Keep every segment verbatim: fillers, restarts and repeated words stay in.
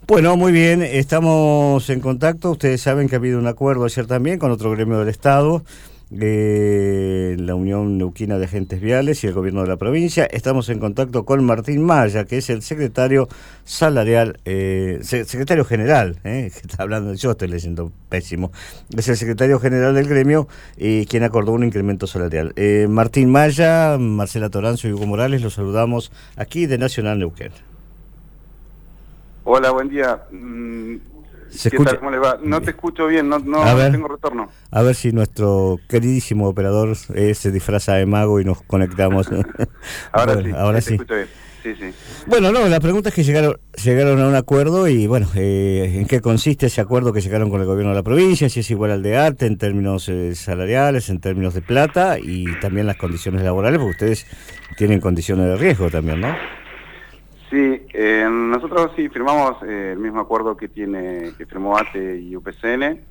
Bueno, muy bien, estamos en contacto. Ustedes saben que ha habido un acuerdo ayer también con otro gremio del Estado, eh, la Unión Neuquina de Agentes Viales y el Gobierno de la provincia. Estamos en contacto con Martín Maya, que es el secretario salarial, eh, secretario general, eh, que está hablando, yo estoy leyendo pésimo, es el secretario general del gremio, eh, quien acordó un incremento salarial. Eh, Martín Maya, Marcela Toranzo y Hugo Morales, los saludamos aquí de Nacional Neuquén. Hola, buen día. ¿Qué escucha? tal? ¿Cómo les va? No te escucho bien, no, no, ver, no tengo retorno. A ver si nuestro queridísimo operador eh, se disfraza de mago y nos conectamos. Ahora bueno, sí, ahora sí, sí. te escucho bien. Sí, sí. Bueno, no, la pregunta es que llegaron llegaron a un acuerdo y, bueno, eh, ¿en qué consiste ese acuerdo que llegaron con el gobierno de la provincia? Si es igual al de Arte en términos eh, salariales, en términos de plata y también las condiciones laborales, porque ustedes tienen condiciones de riesgo también, ¿no? Sí, eh, nosotros sí firmamos eh, el mismo acuerdo que tiene que firmó A T E y U P C N,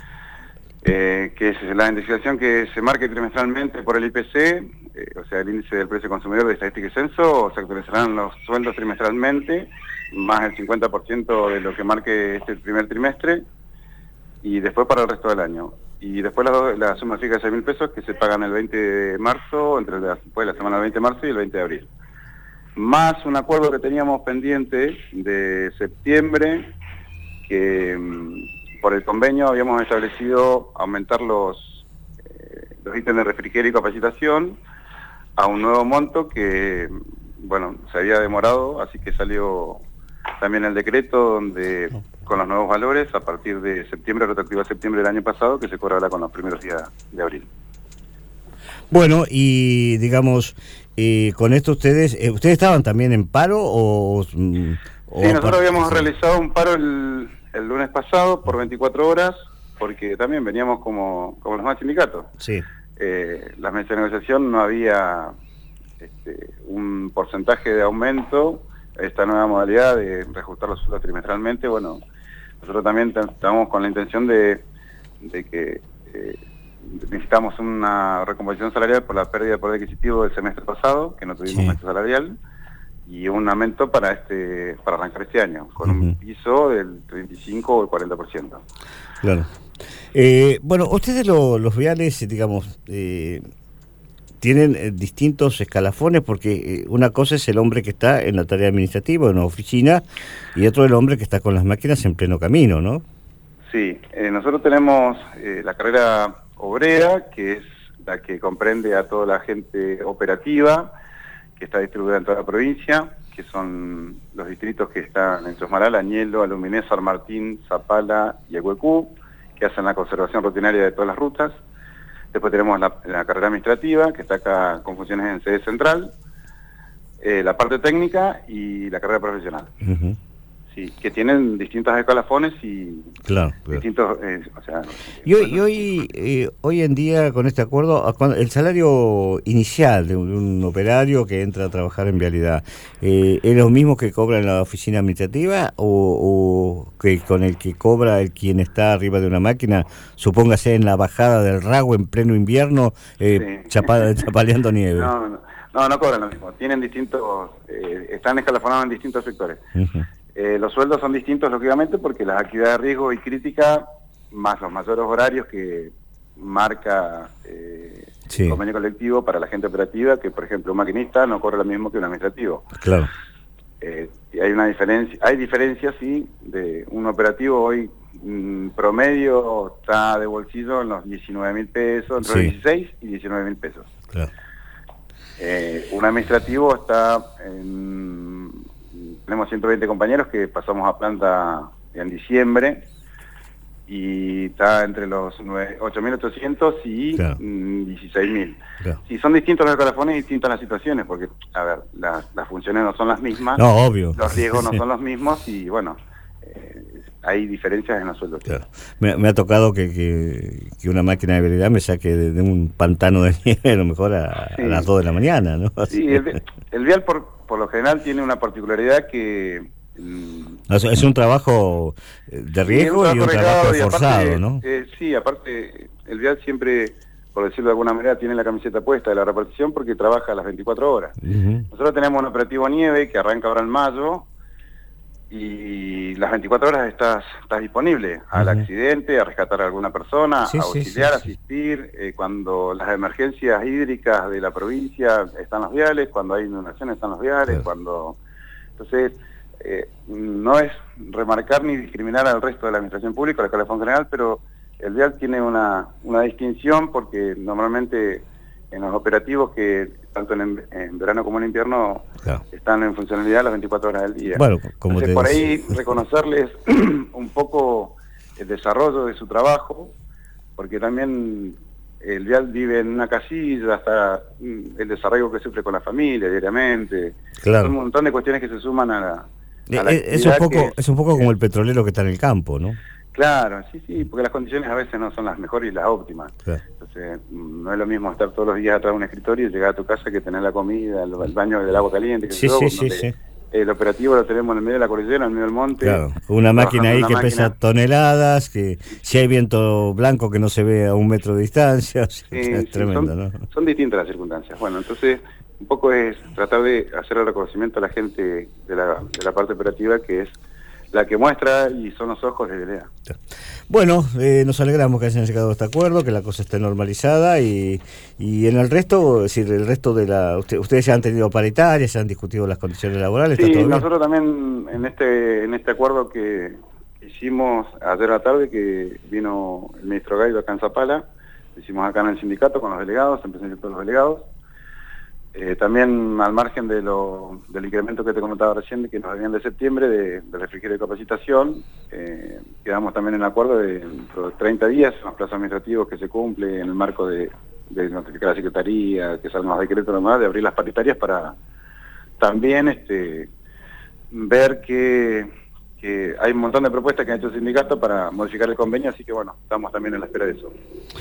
eh, que es la indexación que se marque trimestralmente por el I P C, eh, o sea, el índice del precio consumidor de Estadística y Censo. Se actualizarán los sueldos trimestralmente, más el cincuenta por ciento de lo que marque este primer trimestre, y después para el resto del año. Y después la, la suma fija de seis mil pesos que se pagan el veinte de marzo, entre la, después de la semana del veinte de marzo y el veinte de abril. Más un acuerdo que teníamos pendiente de septiembre, que mm, por el convenio habíamos establecido aumentar los, eh, los ítems de refrigerio y capacitación a un nuevo monto que, bueno, se había demorado, así que salió también el decreto donde con los nuevos valores a partir de septiembre, retroactivo a septiembre del año pasado, que se cobrará con los primeros días de abril. Bueno, y digamos, eh, con esto ustedes, eh, ¿ustedes estaban también en paro o...? Mm, o sí, nosotros habíamos sí. realizado un paro el, el lunes pasado por veinticuatro horas, porque también veníamos como, como los demás sindicatos. Sí. Eh, la mesa de negociación no había este, un porcentaje de aumento, esta nueva modalidad de reajustar los sueldos trimestralmente. Bueno, nosotros también estamos con la intención de, de que... Eh, necesitamos una recomposición salarial por la pérdida de poder adquisitivo del semestre pasado, que no tuvimos sí. aumento salarial, y un aumento para este para arrancar este año, con uh-huh. un piso del treinta y cinco o el cuarenta por ciento. Claro. Eh, bueno, ustedes lo, los viales, digamos, eh, tienen eh, distintos escalafones, porque eh, una cosa es el hombre que está en la tarea administrativa, en una oficina, y otro el hombre que está con las máquinas en pleno camino, ¿no? Sí, eh, nosotros tenemos eh, la carrera obrera, que es la que comprende a toda la gente operativa, que está distribuida en toda la provincia, que son los distritos que están en Chosmalal, Añelo, Aluminés, San Martín, Zapala y Aguecú, que hacen la conservación rutinaria de todas las rutas. Después tenemos la, la carrera administrativa, que está acá con funciones en sede central, eh, la parte técnica y la carrera profesional. Uh-huh. Sí, que tienen distintos escalafones y claro, claro. distintos... Eh, o sea, y hoy, y hoy, eh, hoy en día, con este acuerdo, el salario inicial de un, de un operario que entra a trabajar en vialidad, eh, ¿es lo mismo que cobra en la oficina administrativa o, o que con el que cobra el quien está arriba de una máquina, supóngase en la bajada del Rago en pleno invierno, eh, sí. chapa, chapaleando nieve? No, no, no, no cobran lo mismo. Tienen distintos... Eh, están escalafonados en distintos sectores. Uh-huh. Eh, los sueldos son distintos, lógicamente, porque las actividades de riesgo y crítica, más los mayores horarios que marca eh, sí. el convenio colectivo para la gente operativa, que por ejemplo un maquinista no corre lo mismo que un administrativo. Claro. Eh, y hay una diferencia, hay diferencias, sí, de un operativo hoy mmm, promedio está de bolsillo en los diecinueve mil pesos, entre sí. dieciséis y diecinueve mil pesos. Claro. Eh, un administrativo está en... Tenemos ciento veinte compañeros que pasamos a planta en diciembre y está entre los ocho mil ochocientos y claro. dieciséis mil. Claro. Sí, son distintos los escalafones y distintas las situaciones, porque, a ver, las, las funciones no son las mismas, no, obvio. Los riesgos no son los mismos y, bueno, eh, hay diferencias en los sueldos. Claro. Me, me ha tocado que, que, que una máquina de velocidad me saque de, de un pantano de nieve a lo mejor a, sí. a las dos de la mañana, ¿no? Así. Sí, el, el vial por... por lo general tiene una particularidad que... Mmm, es un trabajo de riesgo sí, un trabajo y un trabajo esforzado, aparte, ¿no? Eh, sí, aparte el vial siempre, por decirlo de alguna manera, tiene la camiseta puesta de la repartición porque trabaja a las veinticuatro horas. Uh-huh. Nosotros tenemos un operativo nieve que arranca ahora en mayo y las veinticuatro horas estás, estás disponible al uh-huh. accidente, a rescatar a alguna persona, sí, a auxiliar, sí, sí, asistir, eh, cuando las emergencias hídricas de la provincia están los viales, cuando hay inundaciones están los viales, claro. cuando... Entonces, eh, no es remarcar ni discriminar al resto de la administración pública, la Calefón General, pero el vial tiene una, una distinción porque normalmente en los operativos que tanto en, en verano como en invierno claro. están en funcionalidad las veinticuatro horas del día. Bueno, como Entonces, te por ahí reconocerles un poco el desarrollo de su trabajo, porque también el vial vive en una casilla, hasta el desarrollo que sufre con la familia diariamente. Claro. Son un montón de cuestiones que se suman a la... A la es, un poco, que, es un poco como el petrolero que está en el campo, ¿no? Claro, sí, sí, porque las condiciones a veces no son las mejores y las óptimas. Claro. Entonces, no es lo mismo estar todos los días atrás de un escritorio y llegar a tu casa que tener la comida, el, el baño del agua caliente. Que sí, todo, sí, sí, sí. El operativo lo tenemos en el medio de la cordillera, en el medio del monte. Claro, una máquina ahí que máquina. pesa toneladas, que si hay viento blanco que no se ve a un metro de distancia. Sí, es sí, tremendo, son, ¿no? Son distintas las circunstancias. Bueno, entonces, un poco es tratar de hacer el reconocimiento a la gente de la, de la parte operativa, que es la que muestra y son los ojos de D L A. Bueno, eh, nos alegramos que hayan llegado a este acuerdo, que la cosa esté normalizada y, y en el resto, es decir, el resto de la... Usted, ustedes ya han tenido paritarias, ya han discutido las condiciones laborales. Sí, ¿está todo nosotros bien? también en este en este acuerdo que hicimos ayer a la tarde, que vino el ministro Gaido acá en Zapala, lo hicimos acá en el sindicato con los delegados, en presencia de todos los delegados. Eh, también al margen de lo, del incremento que te comentaba recién, que nos habían de septiembre, de, de refrigerio de capacitación, eh, quedamos también en acuerdo de treinta días, los plazos administrativos que se cumple en el marco de, de notificar a la Secretaría, que salgan los decretos nomás, de abrir las paritarias para también este, ver que, que hay un montón de propuestas que ha hecho el sindicato para modificar el convenio, así que bueno, estamos también en la espera de eso.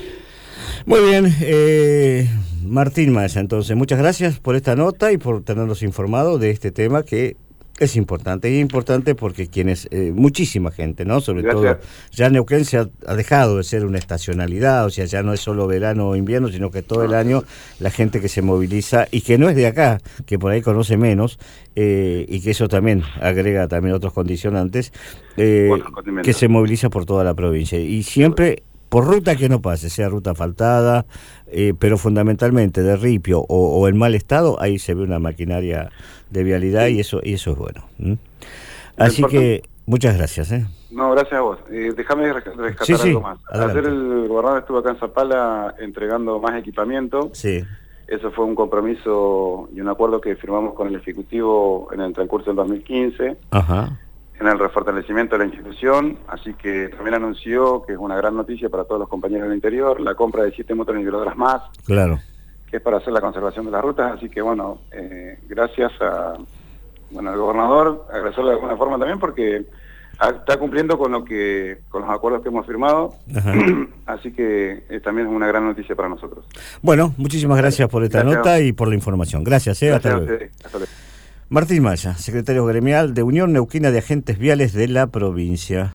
Muy bien, eh, Martín Maya, entonces, muchas gracias por esta nota y por tenernos informado de este tema que es importante, y es importante porque quienes, eh, muchísima gente, ¿no? Sobre gracias. todo, ya Neuquén se ha, ha dejado de ser una estacionalidad, o sea, ya no es solo verano o invierno, sino que todo el año la gente que se moviliza y que no es de acá, que por ahí conoce menos, eh, y que eso también agrega también otros condicionantes, eh, que se moviliza por toda la provincia. Y siempre... por ruta que no pase, sea ruta asfaltada, eh, pero fundamentalmente de ripio o, o en mal estado, ahí se ve una maquinaria de vialidad y eso y eso es bueno. ¿Mm? Así que muchas gracias. ¿eh? No, gracias a vos. Eh, déjame rescatar sí, sí, algo más. Adelante. Ayer el gobernador estuvo acá en Zapala entregando más equipamiento. Sí. Eso fue un compromiso y un acuerdo que firmamos con el Ejecutivo en el transcurso del dos mil quince. Ajá. En el refortalecimiento de la institución, así que también anunció, que es una gran noticia para todos los compañeros del interior, la compra de siete motoniveladoras más, claro, que es para hacer la conservación de las rutas, así que bueno, eh, gracias a bueno al gobernador, agradecerle de alguna forma también porque está cumpliendo con lo que con los acuerdos que hemos firmado, así que eh, también es una gran noticia para nosotros. Bueno, muchísimas gracias por esta gracias. nota y por la información. Gracias, eh, gracias hasta luego. Hasta luego. Martín Maya, secretario gremial de Unión Neuquina de Agentes Viales de la provincia.